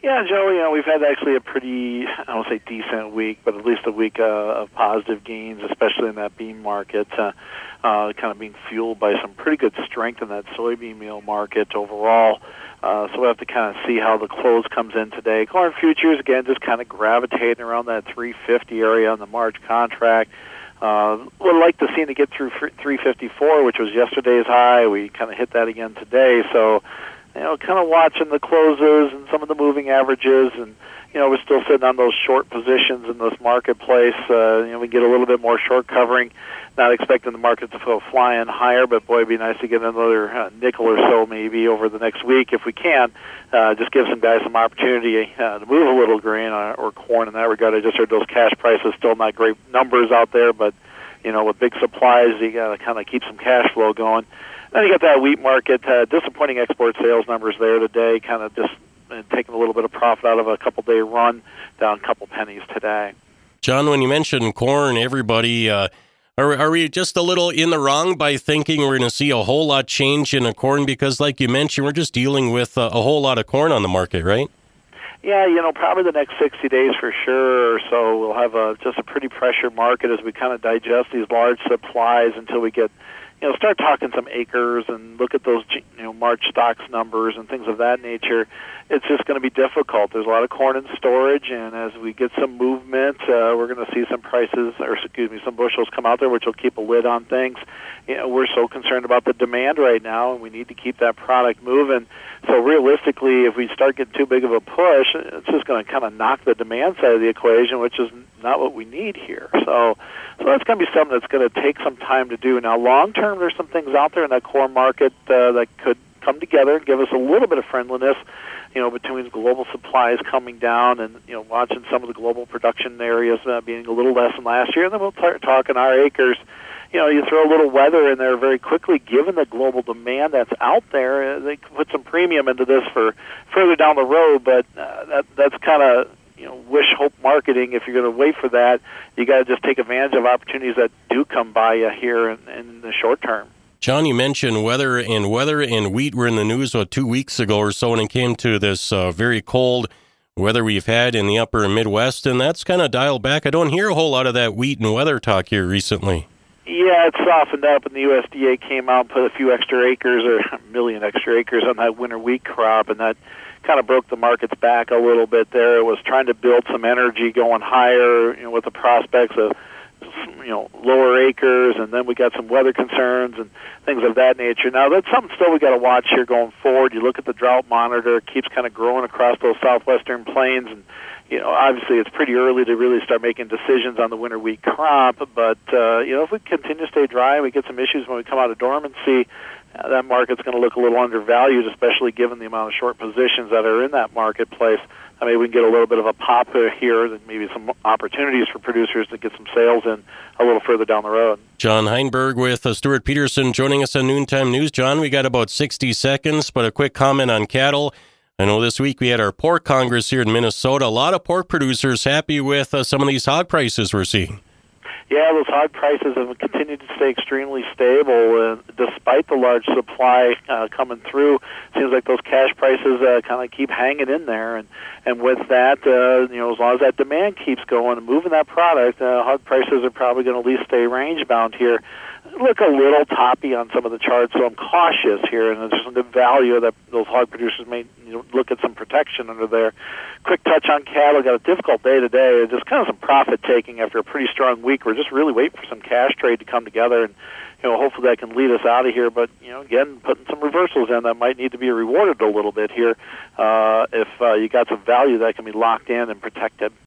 Yeah, Joe, we've had actually a pretty, I won't say decent week, but at least a week of positive gains, especially in that bean market, kind of being fueled by some pretty good strength in that soybean meal market overall. So we'll have to kind of see how the close comes in today. Corn futures, again, just kind of gravitating around that 350 area on the March contract. Would like to see it get through 354, which was yesterday's high. We kind of hit that again today. So, kind of watching the closes and some of the moving averages, and we're still sitting on those short positions in this marketplace. We get a little bit more short covering. Not expecting the market to go flying higher, but boy, it'd be nice to get another nickel or so maybe over the next week if we can. Just give some guys some opportunity to move a little grain or corn in that regard. I just heard those cash prices still not great numbers out there, but with big supplies, you got to kind of keep some cash flow going. Then you got that wheat market, disappointing export sales numbers there today, kind of just taking a little bit of profit out of a couple-day run, down a couple pennies today. John, when you mentioned corn, everybody, are we just a little in the wrong by thinking we're going to see a whole lot change in the corn? Because like you mentioned, we're just dealing with a whole lot of corn on the market, right? Yeah, probably the next 60 days for sure or so, we'll have just a pretty pressured market as we kind of digest these large supplies until we get start talking some acres and look at those, March stocks numbers and things of that nature. It's just going to be difficult. There's a lot of corn in storage, and as we get some movement, we're going to see some prices, some bushels come out there, which will keep a lid on things. We're so concerned about the demand right now, and we need to keep that product moving. So realistically, if we start getting too big of a push, it's just going to kind of knock the demand side of the equation, which is not what we need here. So that's going to be something that's going to take some time to do. Now, long term, there's some things out there in that corn market that could come together and give us a little bit of friendliness, between global supplies coming down and, watching some of the global production areas being a little less than last year. And then we'll start talking our acres. You throw a little weather in there very quickly, given the global demand that's out there. They can put some premium into this for further down the road, but that's kind of wish hope marketing. If you're going to wait for that, you got to just take advantage of opportunities that do come by you here in the short term. John, you mentioned weather and wheat were in the news 2 weeks ago or so when it came to this very cold weather we've had in the upper Midwest, and that's kind of dialed back. I don't hear a whole lot of that wheat and weather talk here recently. Yeah, it's softened up, and the USDA came out and put a few extra acres, or a million extra acres, on that winter wheat crop, and that kind of broke the markets back a little bit there. It was trying to build some energy going higher, with the prospects of lower acres, and then we got some weather concerns and things of that nature. Now, that's something still we got to watch here going forward. You look at the drought monitor; it keeps kind of growing across those southwestern plains, and obviously it's pretty early to really start making decisions on the winter wheat crop. But if we continue to stay dry and we get some issues when we come out of dormancy, that market's going to look a little undervalued, especially given the amount of short positions that are in that marketplace. I mean, we can get a little bit of a pop here, maybe some opportunities for producers to get some sales in a little further down the road. John Heinberg with Stuart Peterson joining us on Noontime News. John, we got about 60 seconds, but a quick comment on cattle. I know this week we had our pork congress here in Minnesota. A lot of pork producers happy with some of these hog prices we're seeing. Yeah, those hog prices have continued to stay extremely stable, despite the large supply coming through. Seems like those cash prices kind of keep hanging in there, and with that, as long as that demand keeps going and moving that product, hog prices are probably going to at least stay range bound here. Look a little toppy on some of the charts, so I'm cautious here, and there's some good value that those hog producers may look at some protection under there. Quick touch on cattle. Got a difficult day today. Just kind of some profit taking after a pretty strong week. We're just really waiting for some cash trade to come together, and hopefully that can lead us out of here. But again, putting some reversals in that might need to be rewarded a little bit here if you got some value that can be locked in and protected.